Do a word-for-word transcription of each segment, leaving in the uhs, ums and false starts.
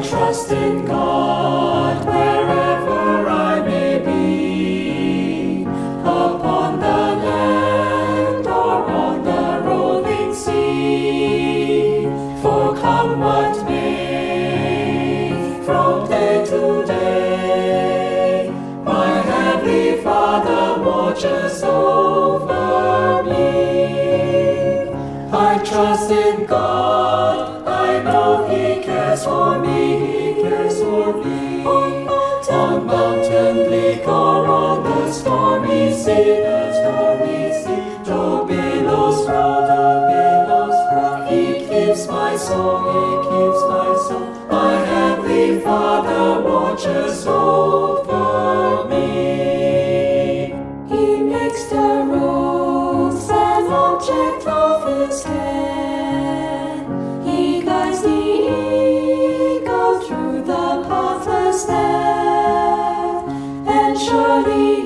trust in God wherever I may be, upon the land or on the rolling sea. For come what may, from day to day, my Heavenly Father watches over me. I trust in God, I know He cares for me, He cares for me. On mountain, on mountain bleak or on the stormy sea, the stormy sea, though billows roll, the billows roll, He keeps my soul, He keeps my soul. My Heavenly Father watches over me. He makes the roads an object of His care. He guides the eagle through the pathless air, and surely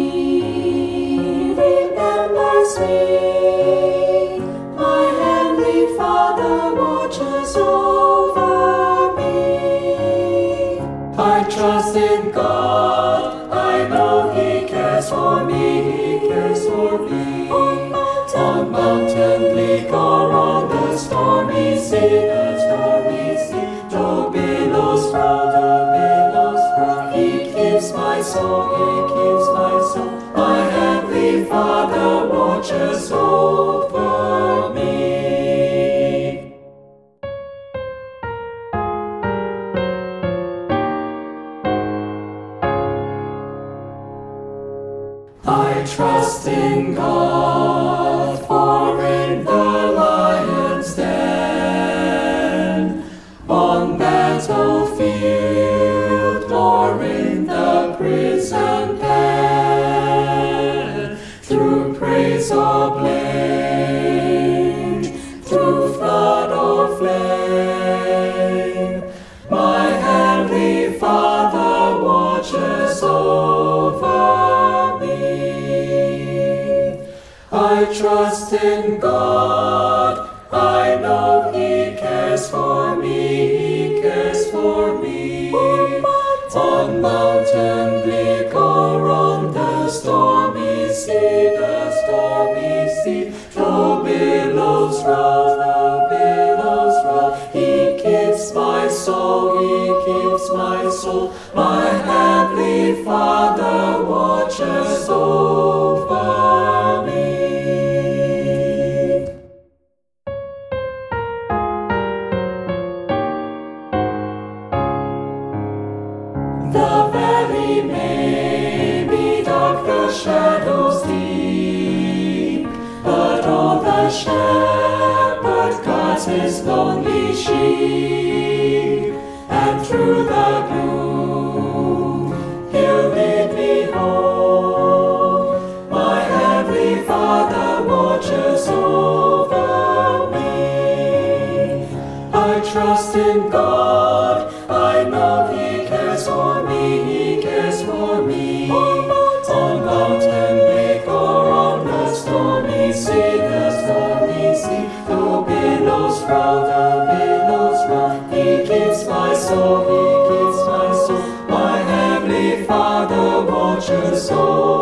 He remembers me. My Heavenly Father watches over me. I trust in God, I know He cares for me, He cares for me. On mountain, on mountain bleak or on the stormy sea, the stormy sea, though billows roll, the billows roll, He keeps my soul, He keeps my soul. My Heavenly Father watches over me. I trust in God, for in the lion's den, on battlefield or in the prison pen, through praise or blame, through flood or flame, my Heavenly Father watches over me. I trust in God, I know He cares for me, He cares for me. On mountain bleak or on the stormy sea, the stormy sea, though billows roll, though billows roll, He keeps my soul, He keeps my soul. My Heavenly Father watches over me. The valley may be dark, the shadows deep, but all the shepherd guards His lonely sheep, and through the gloom He'll lead me home. My Heavenly Father watches over me. I trust in God, I know He cares for me, He cares for me. On mountain bleak or on the stormy sea, the stormy sea, though billows roll, the billows roll, He keeps my soul, He keeps my soul. My Heavenly Father watches over